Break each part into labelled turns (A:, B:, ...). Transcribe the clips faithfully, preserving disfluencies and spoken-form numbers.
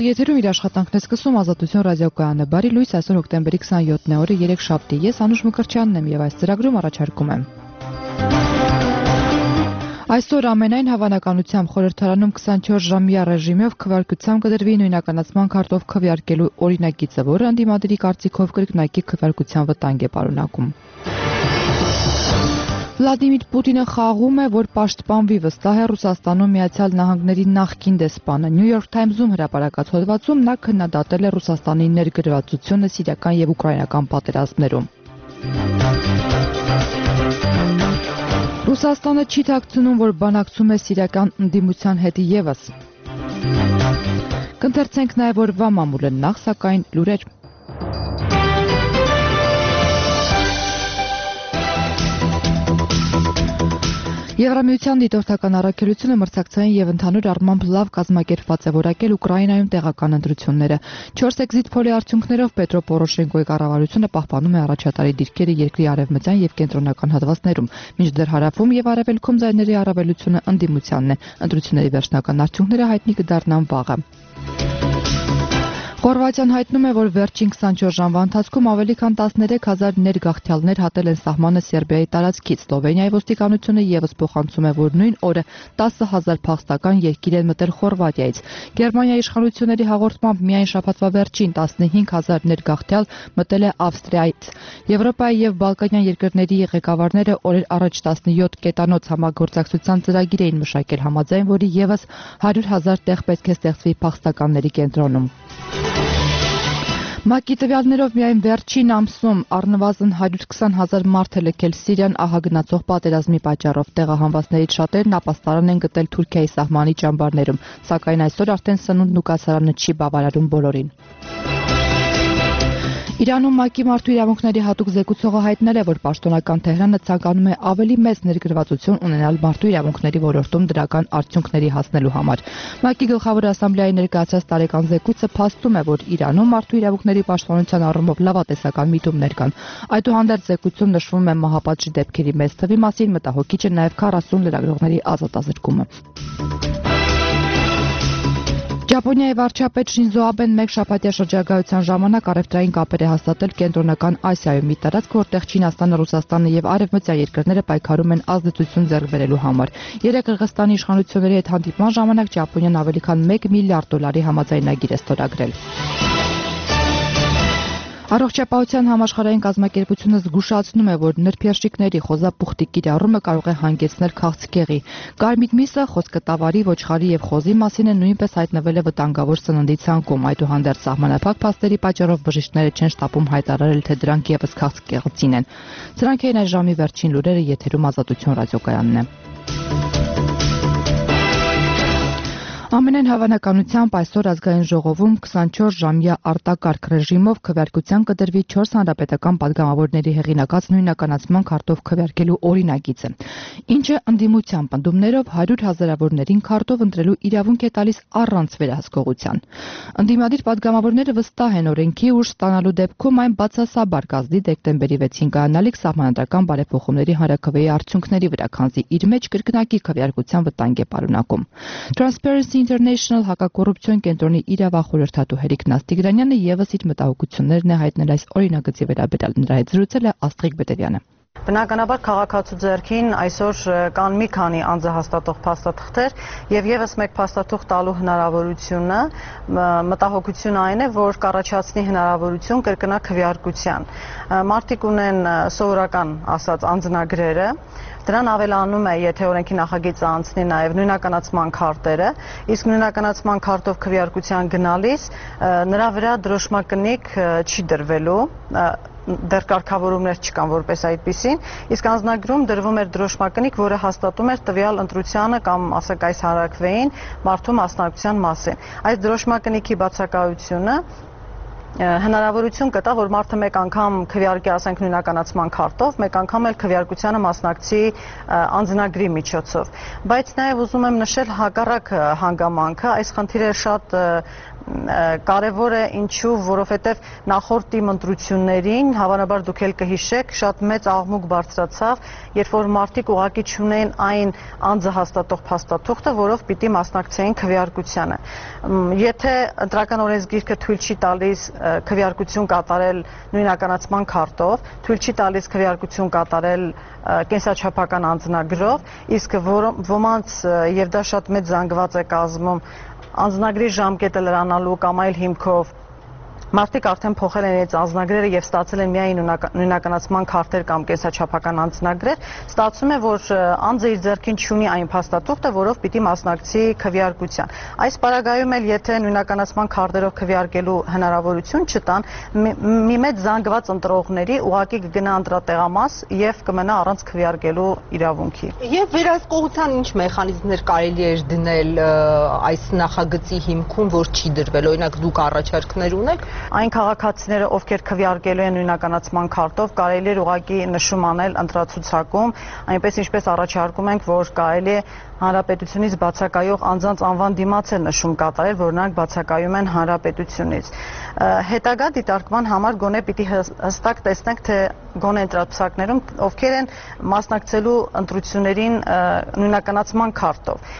A: Ուղիղ եթերում իր աշխատանքն է սկսում Ազատություն ռադիոկայանը։ Բարի լույս, այսօր հոկտեմբերի քսաներորդ օրը երեքշաբթի։ Ես Անուշ Մկրտչյանն եմ եւ այս ծրագրում առաջարկում եմ։ Այսօր ամենայն հավանականությամբ խորհրդարանում քսանչորս ժամյա ռեժիմով քվեարկությամբ կդրվի նույնականացման քարտով քվեարկելու օրինագիծը, որը ընդդիմադիրի կարծիքով կրկնակի քվեարկության վտանգ է պարունակում։ Վլադիմիր Պուտինը խաղում է, որ պաշտպանվի, վստահ է Ռուսաստանում Միացյալ Նահանգների նախկին դեսպանը։ New York Times-ում հրապարակած հոդվածում նա քննադատել է Ռուսաստանի ներգրավվածությունը սիրիական եւ ուկրաինական պատերազմներում։ Ռուսաստանը չի թաքցնում, որ բանակցում է սիրիական ընդդիմության հետ եւս։ Կընթերցենք նաեւ օրվա մամուլը, նախ սակայն լուրեր։ Եվրամիության դիտորդական առաքելությունը մրցակցային եւ ընդհանուր առմամբ լավ կազմակերպված է որակել Ուկրաինայում տեղական ընտրությունները։ Չորս էքզիտ փոլի արդյունքներով Պետրո Պորոշենկոյի կառավարությունը պահպանում է առաջատարի դիրքերը երկրի արևմտյան եւ կենտրոնական հատվածներում, մինչդեռ հարավում եւ արևելքում ձայների առավելությունը ընդդիմությանն է։ Ընտրությունների վերջնական արդյունքները հայտնի կդառնան վաղը։ Խորվաթիան հայտնում է, որ վերջին քսանչորս ժամվա ընթացքում ավելի քան տասներեք հազար ներգաղթյալներ հատել են սահմանը Սերբիայի տարածքից։ Սլովենիայի ոստիկանությունը եւս փոխանցում է, որ նույն օրը տասը հազար փախստական երկիր են մտել Խորվաթիայից։ Գերմանիայի իշխանությունների հաղորդմամբ միայն շաբաթվա վերջին տասնհինգ հազար ներգաղթյալ մտել է Ավստրիայից։ Եվրոպայի եւ Բալկանյան երկրների ղեկավարները օրեր առաջ տասնյոթ կետանոց համագործակցության ծրագիր էին մշակել, համաձայն որի եւս հարյուր հազար տեղ պետք է ստեղծվի փախստականների կենտրոնում։ ՄԱԿ-ի տվյալներով միայն վերջին ամսում առնվազն հարյուր քսան հազար մարդ է լքել Սիրիան ահագնացող պատերազմի պատճառով։ Տեղահանվածներից շատերն ապաստարան են գտել Թուրքիայի սահմանի ճամբարներում, սակայն այսօր արդեն սնունդն ու կացարանը չի բավարարում բոլորին։ Իրանում ՄԱԿ-ի մարդու իրավունքների հատուկ զեկուցողը հայտնել է, որ պաշտոնական Թեհրանը ցանկանում է ավելի մեծ ներգրավվածություն ունենալ մարդու իրավունքների ոլորտում դրական արդյունքների հասնելու համար։ ՄԱԿ-ի գլխավոր ասամբլեայի ներկայացած տարեկան զեկույցը փաստում է, որ Իրանում մարդու իրավունքների պաշտպանության առումով լավատեսական միտումներ կան։ Այդուհանդերձ զեկույցում նշվում է մահապատժի դեպքերի մեծ թվի մասին, մտահոգիչ է նաև քառասուն լրագրողների ազատազրկումը։ Ճապոնիայի վարչապետ Շինզո Աբեն մեկ շաբաթյա շրջագայության ժամանակ առևտրային կապեր է հաստատել Կենտրոնական Ասիայում, մի տարածք, որտեղ Չինաստանը, Ռուսաստանը եւ արևմտյան երկրները պայքարում են ազդեցություն ձեռք բերելու համար։ Երեկ Կырգызստանի իշխանությունների հետ հանդիպման ժամանակ Ճապոնիան ավելի քան մեկ միլիարդ դոլարի համաձայնագիր է ստորագրել։ Առողջապահության համաշխարհային կազմակերպությունը զգուշացնում է, որ նրբերշիկների խոզապուխտի կիրառումը կարող է հանգեցնել քաղցկեղի։ Կարմիր միսը, խոսկտավարի, ոչխարի եւ խոզի մասին է նույնպես հայտնվել է վտանգավոր սննդի ցանկում։ Այդուհանդերձ սահմանափակ փաստերի պատճառով բժիշկները չեն շտապում հայտարարել, թե դրանք եւս քաղցկեղծին են։ Սրանք էին այս ժամի վերջին լուրերը, եթերում Ազատություն ռադիոկայանն է։ Ամենայն հավանականությամբ այսօր ազգային ժողովում քսանչորս ժամյա արտակարգ ռեժիմով քվեարկության կդրվի չորս հանրապետական պատգամավորների հեղինակած նույնականացման քարտով քվեարկելու օրինագիծը, ինչը ընդդիմության պնդումներով հարյուր հազարավորներին քարտով ընտրելու իրավունք է տալիս առանց վերահսկողության։ Ընդդիմադիր պատգամավորները վստահ են օրենքի ուժ ստանալու դեպքում այն բացասաբար կազդի դեկտեմբերի վեցին կայանալիք սահմանադրական բարեփոխումների հանրաքվեի արդյունքների վրա, քանզի իր մեջ կրկնակի քվեարկության վտանգ է պարունակում։ Transparency International հակակոռուպցիոն կենտրոնի իրավախորհրդատու Հերիկ Նաստիգրանյանը եւս իր մտահոգություններն է հայտնել այս օրինագծի վերաբերյալ։ Նրա հետ զրուցել է Աստղիկ Բետերյանը։
B: Բնականաբար քաղաքացու ձեռքին այսօր կան մի քանի անձահաստատող փաստաթղթեր եւ եւս մեկ փաստաթուղթ տալու հնարավորությունը մտահոգություն այն է, որ կառաջացնի հնարավորություն կրկնակ քվեարկության։ Մարդիկ ունեն սովորական ասած անձնագրերը, դրան ավելանում է, եթե օրենքի նախագիծը անցնի նաև նույնականացման քարտերը, իսկ նույնականացման քարտով քվեարկության գնալիս նրա վրա դրոշմակնիկ չի դրվելու, դեռ կարգավորումներ չկան որպես այդպիսին, իսկ անձնագրում դրվում էր դրոշմակնիկ, որը հաստատում էր տվյալ ընտրությանը կամ ասենք այս հանրաքվեին մարդու մասնակցության մասին։ Այս դրոշմակնիկի բացակայությունը հնարավորություն կտա, որ մարդը մեկ անգամ քվեարկի, ասենք նույնականացման քարտով, մեկ անգամ էլ քվեարկությանը մասնակցի անձնագրի միջոցով։ Բայց նաև ուզում եմ նշել հակառակ հանգամանքը, այս խնդիրը շատ կարևոր է, ինչու, որովհետև նախորդ տիմ ընտրություններին, հավանաբար դուք էլ կհիշեք, շատ մեծ աղմուկ բարձրացավ, երբ որ մարդիկ ուղղակի չունեն այն անձը հաստատող փաստաթուղթը, որով պիտի մասնակցեին քվեարկությանը։ Եթե ընտրական օրենսգիրքը թույլ չի տալիս քվեարկություն կատարել նույնականացման քարտով, թույլ չի տալիս քվեարկություն կատարել կենսաչափական անձնագրով, իսկ ոմանց, եւ դա շատ մեծ զանգված է կազմում, անձնագրի ժամկետը լրանալու կամ այլ հիմքով մարդիկ արդեն փոխել են իրենց անձնագրերը եւ ստացել են միայն նույնականացման քարտեր կամ կենսաչափական անձնագրեր, ստացվում է, որ անձը իր ձեռքին չունի այն փաստաթուղթը, որով պիտի մասնակցի քվեարկության։ Այս պարագայում էլ եթե նույնականացման քարտերով քվեարկելու հնարավորություն չտան, մի մեծ զանգված ընտրողների ուղղակի կգնա ընտրատեղամաս եւ կմնա առանց քվեարկելու իրավունքի։
C: Եվ վերահսկողության ինչ մեխանիզմներ կարելի է դնել այս նախագծի հիմքում, որ չի դրվել, օրինակ դուք առաջարկներ ունեք։
B: Այն քաղաքացիները, ովքեր քվեարկելու են նույնականացման քարտով, կարելի է ուղղակի նշում անել ընտրացուցակում, այնպես ինչպես առաջարկում ենք, որ կարելի է հանրապետությունից բացակայող անձանց անվան դիմաց էլ նշում կատարել, որ նրանք բացակայում են հանրապետությունից։ Հետագա դիտարկման համար գոնե պիտի հստակ տեսնենք, թե գոնե ընտրացուցակներում ովքեր են մասնակցելու ընտրություններին նույնականացման քարտով։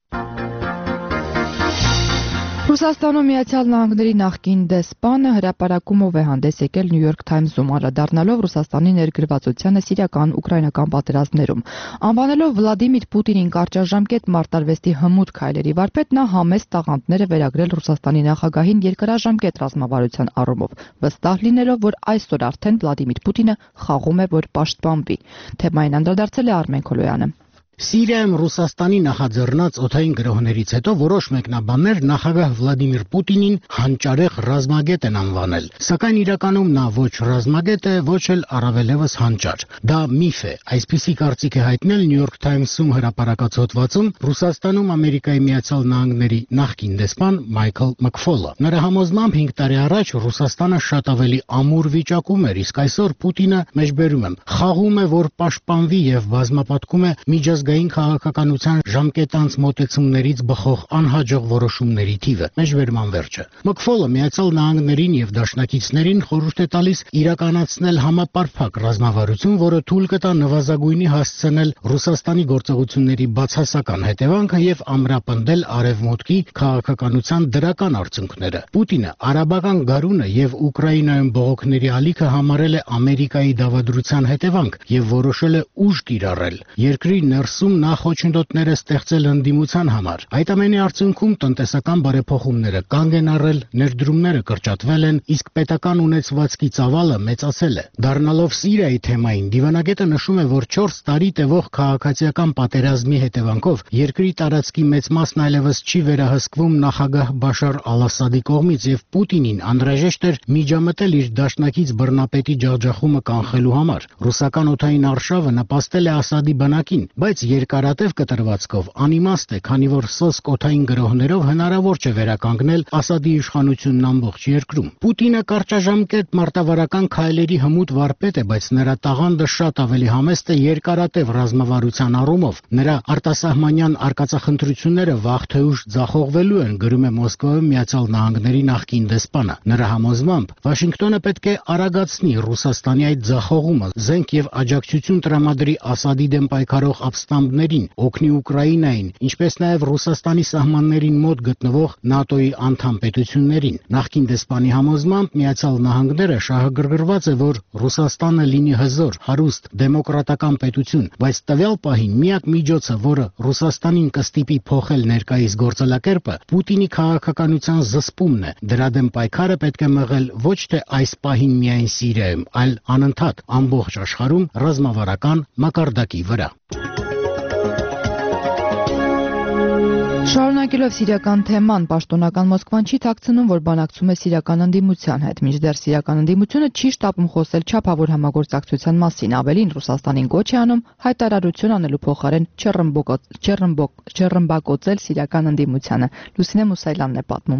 A: Ռուսաստանում Միացյալ Նահանգների նախկին դեսպանը հրապարակումով է հանդես եկել New York Times-ում, անդրադառնալով Ռուսաստանի ներգրավվածությանը սիրիական-ուկրաինական պատերազմներում։ Անվանելով Վլադիմիր Պուտինին կարճաժամկետ մարտարվեստի հմուտ քայլերի վարպետ, նա համեստ տաղանդներ է վերագրել Ռուսաստանի նախագահին երկարաժամկետ ռազմավարության առումով, վստահ լինելով, որ այսօր արդեն Վլադիմիր Պուտինը խաղում է, որ պաշտպանվի։ Թեմային անդրադարձել է Արմեն Քոլոյանը։
D: Սիրիայում Ռուսաստանի նախաձեռնած օդային գրոհներից հետո որոշ մեկնաբաններ նախագահ Վլադիմիր Պուտինին հանճարեղ ռազմագետ են անվանել, սակայն իրականում նա ոչ ռազմագետ է, ոչ էլ առավելևս հանճար։ Դա միֆ է, այսպիսի կարծիք է հայտնել New York Times-ում հրապարակած հոդվածում Ռուսաստանում Ամերիկայի Միացյալ Նահանգների նախկին դեսպան Մայքլ Մաքֆոլը։ Նրա համոզմամբ հինգ տարի առաջ Ռուսաստանը շատ ավելի ամուր վիճակում էր, իսկ այսօր Պուտինը, մեջբերում եմ, խաղում է, որ պաշտպանվի եւ բազմապատկում է միջազգային Գային քաղաքականության ժամկետանց մոտեցումներից բխող անհաջող որոշումների թիվը։ Մեջբերման վերջը։ Մաքֆոլը Միացյալ Նահանգներին եւ դաշնակիցներին խորհուրդ է տալիս իրականացնել համապարփակ ռազմավարություն, որը թույլ կտա նվազագույնի հասցնել Ռուսաստանի գործողությունների բացասական հետևանքը եւ ամրապնդել արևմուտքի քաղաքականության դրական արդյունքները։ Պուտինը արաբական գարունը եւ Ուկրաինայում բողոքների ալիքը համարել է Ամերիկայի դավադրության հետևանք եւ որոշել է ուժ կիրառել։ Երկրի ներս Նա խոչընդոտներ է ստեղծել ընդդիմության համար։ Այդ ամենի արդյունքում տնտեսական բարեփոխումները կանգ են առել, ներդրումները կրճատվել են, իսկ պետական ունեցվածքի ծավալը մեծացել է։ Դառնալով Սիրիայի թեմային, դիվանագետը նշում է, որ չորս տարի տևող քաղաքացիական պատերազմի հետևանքով երկրի տարածքի մեծ մասն այլևս չի վերահսկվում նախագահ Բաշար Ալ-Ասադի կողմից եւ Պուտինին անհրաժեշտ էր միջամտել իր դաշնակից բռնապետի ջախջախումը կանխելու համար։ Ռուսական օդային արշավը նպաստել է Ասադի բանակին, բայց երկարատև կտրվածքով անիմաստ է, քանի որ սոսկ օդային գրոհներով հնարավոր չէ վերականգնել Ասադի իշխանությունն ամբողջ երկրում։ Պուտինը կարճաժամկետ մարտավարական քայլերի հմուտ վարպետ է, բայց նրա տաղանդը շատ ավելի համեստ է երկարատև ռազմավարության առումով։ Նրա արտասահմանյան արկածախնդրությունները վաղ թե ուշ ձախողվելու են, գրում է Մոսկվայում Միացյալ Նահանգների նախկին դեսպանը։ Նրա համոզմամբ Վաշինգտոնը պետք է արագացնի Ռուսաստանի այդ ձախողումը, զենք եւ աջակցություն տրամադրի Ասադի դեմ պայքարող ապստամբներին, օգնի Ուկրաինային, ինչպես նաև Ռուսաստանի սահմաններին մոտ գտնվող ՆԱՏՕ-ի անդամ պետություններին։ Նախկին դեսպանի համոզմամբ Միացյալ Նահանգները շահագրգռված է, որ Ռուսաստանը լինի հզոր, հարուստ, դեմոկրատական պետություն, բայց տվյալ պահին միակ միջոցը, որը Ռուսաստանին կստիպի փոխել ներկայիս գործելակերպը, Պուտինի քաղաքականության զսպումն է։ Դրա դեմ պայքարը պետք է մղել ոչ թե այս պահին միայն Սիրիայում, այլ անընդհատ ամբողջ աշխարհում ռազմավարական մակարդակի վրա։
A: Շարունակելով սիրիական թեման, պաշտոնական Մոսկվան չի թաքցնում, որ բանակցում է սիրիական ընդդիմության հետ, մինչդեռ սիրիական ընդդիմությունը չի շտապում խոսել չափավոր համագործակցության մասին, ավելին Ռուսաստանին կոչ է անում հայտարարություն անելու փոխարեն չռմբակոծել սիրիական ընդդիմությանը։ Լուսինե Մուսայլյանն է պատմում։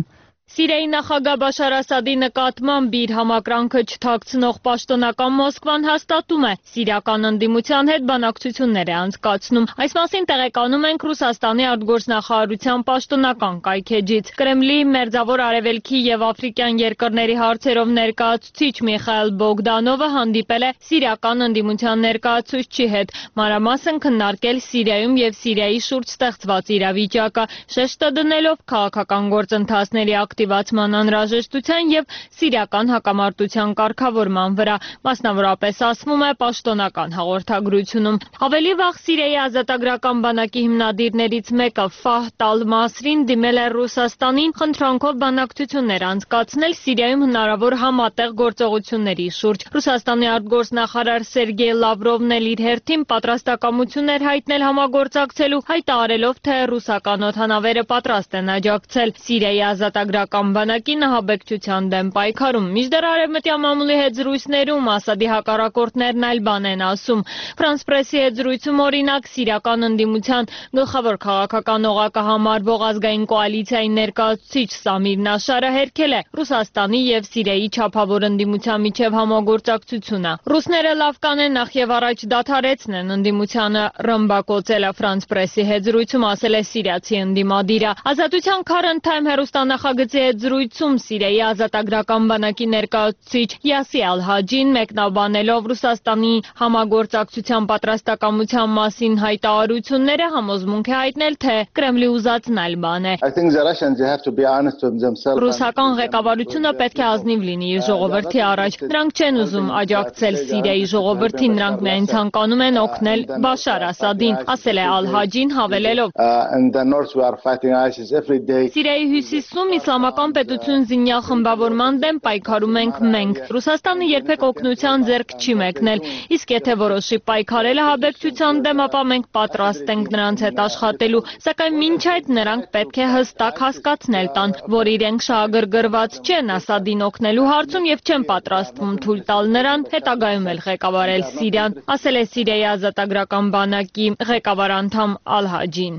E: Սիրիայի նախագահ Բաշար Ասադի նկատմամբ իր համակրանքը չթաքցնող պաշտոնական Մոսկվան հաստատում է, սիրիական ընդդիմության հետ բանակցություններ է անցկացնում։ Այս մասին տեղեկանում ենք Ռուսաստանի արտգործնախարարության պաշտոնական կայքէջից։ Կրեմլի Մերձավոր Արևելքի եւ Աֆրիկյան երկրների հարցերով ներկայացուցիչ Միխայել Բոգդանովը հանդիպել է սիրիական ընդդիմության ներկայացուցչի հետ, մանրամասն քննարկել Սիրիայում եւ Սիրիայի շուրջ ստեղծված իրավիճակը, շեշտը դնելով քաղաքական գործընթացների ակտիվացման անհրաժեշտության եւ սիրիական հակամարտության կարգավորման վրա, մասնավորապես ասվում է պաշտոնական հաղորդագրությունում։ Ավելի վաղ Սիրիայի ազատագրական բանակի հիմնադիրներից մեկը Ֆահ Տալ-Մասրին դիմել է Ռուսաստանին խնդրանքով բանակցություններ անցկացնել Սիրիայում հնարավոր համատեղ գործողությունների շուրջ։ Ռուսաստանի արտգործնախարար Սերգեյ Լավրովն էլ իր հերթին պատրաստակամություն էր հայտնել համագործակցելու, հայտարարելով, թե ռուսական օդանավերը պատրաստ են աջակցել Սիրիայի ազատագրական բանակի նահաբեկչության դեմ պայքարում։ Մինչդեռ արևմտյան մամուլի հետ զրույցներում Ասադի հակառակորդներն այլ բան են ասում։ Ֆրանս պրեսի հետ զրույցում օրինակ սիրիական ընդդիմության գլխավոր քաղաքական օղակը համարվող ազգային կոալիցիայի ներկայացուցիչ Սամիր Նաշարը հերքել է Ռուսաստանի եւ Սիրիայի չափավոր ընդդիմության միջև համագործակցությունը։ Ռուսները լավ կանեն նախ եւ առաջ դադարեցնեն ընդդիմությանը, ռմբակոծել է Ֆրանս պրեսի հետ զրույցում ասել է սիրիացի ընդդիմադիրը։ Ազատության Current Time հեռուստանախագծի հետ զրույցում Սիրիայի ազատագրական բանակի ներկայացուցիչ Յասի Ալ-Հաջին մեկնաբանելով Ռուսաստանի համագործակցության պատրաստակամության մասին հայտարարությունները համոզմունք է հայտնել, թե Կրեմլի ուզածն այլ բան է։ Ռուսական ղեկավարությունը պետք է ազնիվ լինի իր ժողովրդի առաջ։ Նրանք չեն ուզում աջակցել Սիրիայի ժողովրդին, նրանք միայն ցանկանում են օգնել Բաշար Ասադին, ասել է Ալ-Հաջին հավելելով. Սիրիայի հյուսիսում իսլամական պետություն զինյալ խմբավորման դեմ պայքարում ենք մենք։ Ռուսաստանը երբեք օգնության ձեռք չի մեկնել, իսկ եթե որոշի պայքարել ահաբեկչության դեմ, ապա մենք պատրաստ ենք նրանց հետ աշխատելու, սակայն մինչ այդ նրանք պետք է հստակ հասկացնել տան, որ իրենք շահագրգռված չեն Ասադին օգնելու հարցում եւ չեն պատրաստվում թույլ տալ նրան հետագայում էլ ղեկավարել Սիրիան, ասել է Սիրիայի ազատագրական բանակի ղեկավար անդամ Ալ-Հաջին։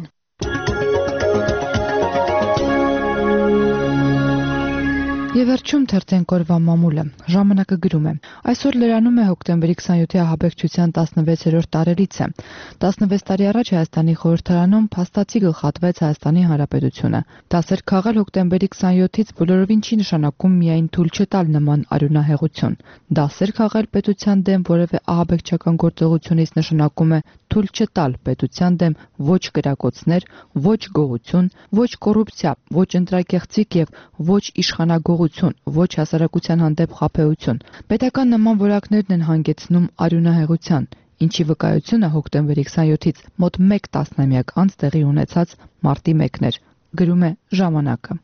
A: Եվ վերջում թերթենք օրվա մամուլը։ Ժամանակը գրում է. Այսօր լրանում է հոկտեմբերի քսանյոթի ահաբեկչության տասնվեցերորդ տարելիցը։ տասնվեց տարի առաջ Հայաստանի խորհրդարանում փաստացի գլխատվեց Հայաստանի Հանրապետությունը։ Դասեր քաղել հոկտեմբերի քսանյոթից բոլորովին չի նշանակում միայն թույլ չտալ նման արյունահեղություն։ Դասեր քաղել պետության դեմ որևէ ահաբեկչական գործողությունից նշանակում է թույլ չտալ պետության դեմ ոչ կրակոցներ, ոչ գողություն, ոչ կոռուպցիա, ոչ ընտրակեղծիք եւ ոչ իշխանագողություն, ոչ հասարակության հանդեպ խաբեություն։ Պետական նման որակներն են հանգեցնում արյունահեղության, ինչի վկայությունը հոկտեմբերի քսանյոթից մոտ մեկ տասնամյակ անց տեղի ունեցած մարտի մեկն էր, գրում է Ժամանակը։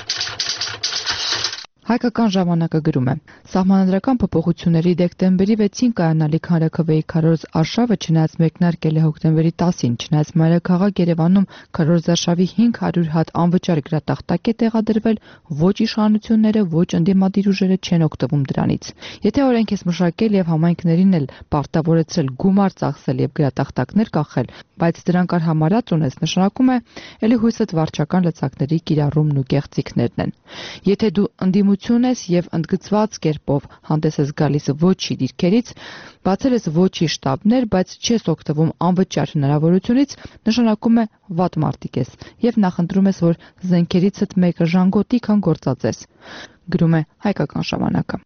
A: Հայկական ժամանակը գրում է. Սահմանադրական փոփոխությունների դեկտեմբերի վեցին կայանալիք հանրաքվեի քարոզ արշավը չնայած մեկնարկել է հոկտեմբերի տասին, չնայած մայրաքաղաք Երևանում քարոզարշավի հինգ հարյուր հատ անվճար գրատախտակ է տեղադրվել, ոչ իշխանությունները, ոչ ընդդիմադիր ուժերը չեն օգտվում դրանից։ Եթե օրենք ես մշակել եւ համայնքներին էլ պարտավորեցրել գումար ծախսել եւ գրատախտակներ կախել, բայց դրանք արհամարած ունես, նշանակում է ելի հույսդ վարչական լծակների կիրառումն ու կեղծիքներն են։ Եթե դու ընդդիմություն ես եւ ընդգծված կերպով հանդես ես գալիս ոչի դիրքերից, բացել ես ոչի շտաբներ, բայց չես օգտվում անվճար հնարավորությունից, նշանակում է վատ մարտիկ ես եւ նախընտրում ես, որ զենքերիցդ մեկը ժանգոտի, քան գործածես, գրում է Հայկական ժամանակը։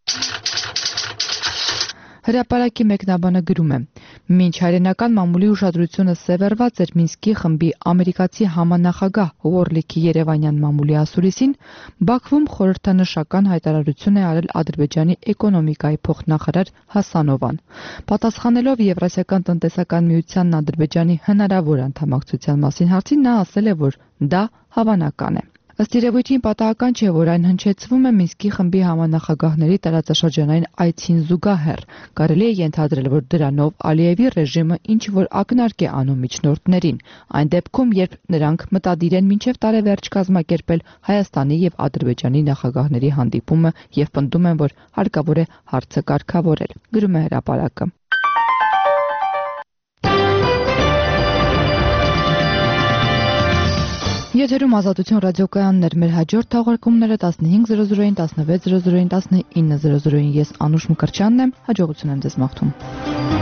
A: Հրապարակի մեկնաբանը գրում է. Մինչ հայրենական մամուլի ուշադրությունը սևեռված էր Մինսկի խմբի ամերիկացի համանախագահ Ուորլիքի երևանյան մամուլի ասուլիսին, Բաքվում խորհրդանշական հայտարարություն է արել Ադրբեջանի էկոնոմիկայի փոխնախարար Հասանովան։ Պատասխանելով Եվրասիական տնտեսական միությանն Ադրբեջանի հնարավոր անդամակցության մասին հարցին, նա ասել է, որ դա հավանական է։ Ըստ երևույթին պատահական չէ, որ այն հնչեցվում է Մինսկի խմբի համանախագահների տարածաշրջանային այցին զուգահեռ։ Կարելի է ենթադրել, որ դրանով Ալիևի ռեժիմը ինչ-որ ակնարկ է անում միջնորդներին, այն դեպքում, երբ նրանք մտադիր են մինչև տարեվերջ կազմակերպել Հայաստանի եւ Ադրբեջանի նախագահների հանդիպումը եւ պնդում են, որ հարկավոր է հարցը կարգավորել, գրում է հրապարակը։ Եթերում Ազատություն ռադիոկայանն էր, մեր հաջորդ թողարկումները տասնհինգ զրո զրոին, տասնվեց զրո զրոին, տասնինը զրո զրոին։ Ես Անուշ Մկրտչյանն եմ, հաջողություն եմ ձեզ մաղթում։